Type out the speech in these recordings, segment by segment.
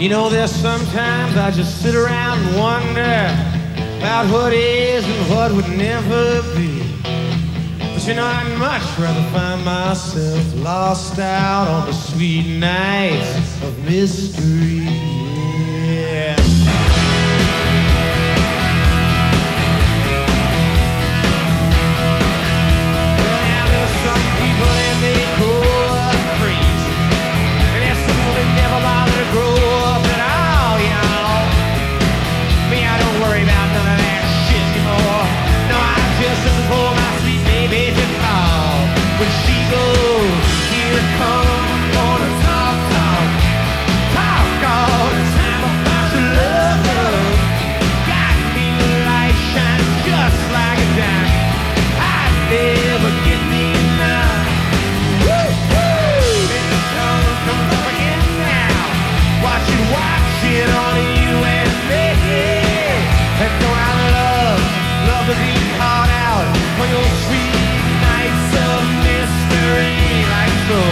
You know, there's sometimes I just sit around and wonder about what is and what would never be. But you know, I'd much rather find myself lost out on the sweet nights of mystery. Yeah. Well, now there's some people and they grow up crazy, and there's some people that never bother to grow up at all, you know. Me, I don't worry about none of that shit anymore. No, I just listen for my sweet baby to call. When she goes, here it comes, gonna talk all the time about your love. Got me the light shine just like a dime. I'd never get me enough. Woo-hoo! And the sun comes up again now. Watch it on you and me. And don't I love to be caught out on your sweet nights of mystery like so.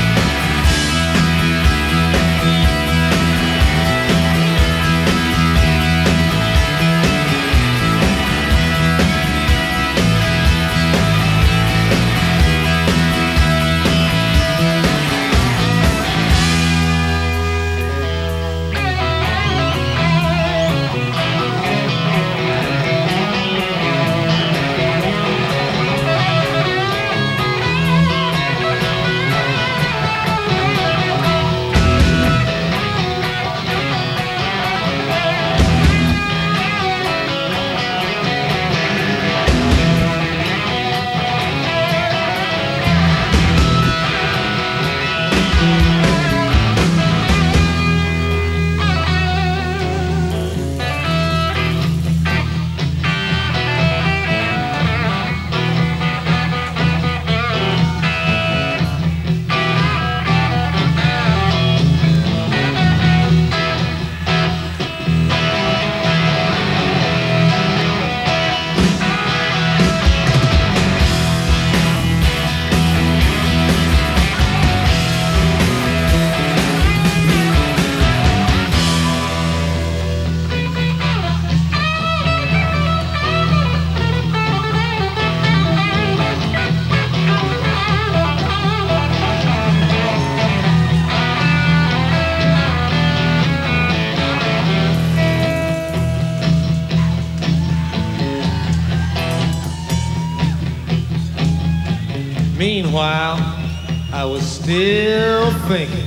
Meanwhile, I was still thinking,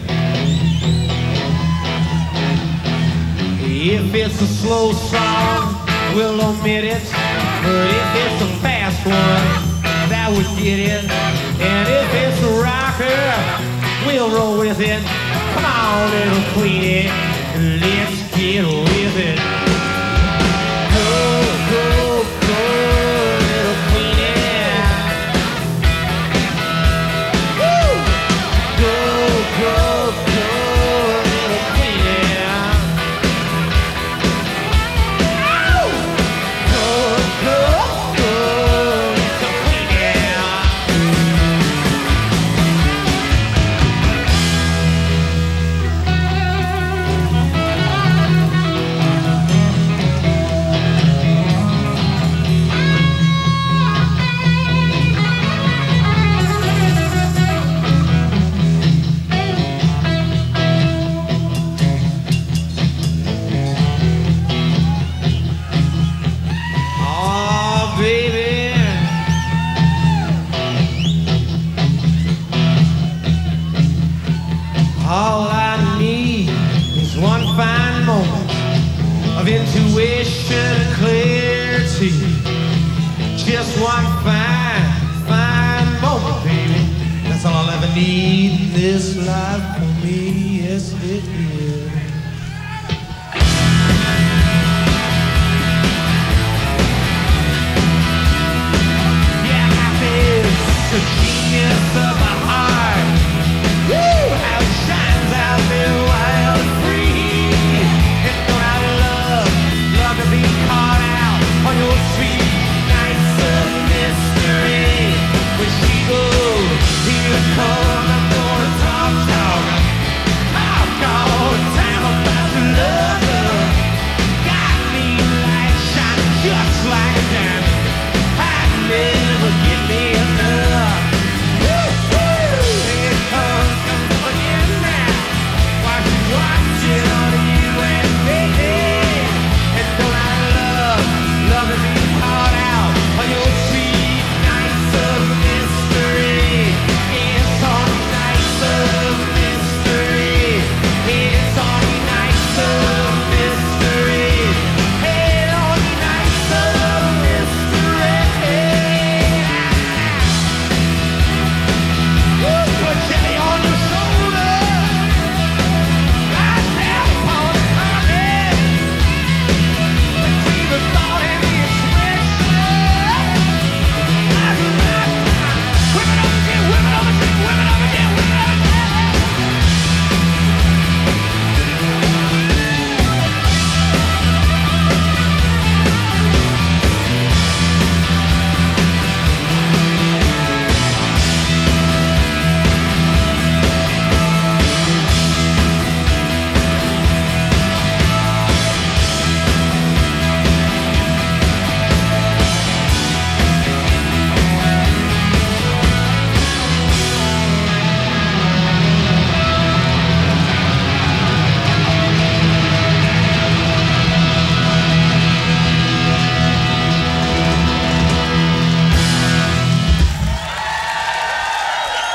if it's a slow song, we'll omit it. But if it's a fast one, that would get it. And if it's a rocker, we'll roll with it. Come on, little queenie, let's get with it. Go, go, go, little queenie. All I need is one fine moment of intuition and clarity.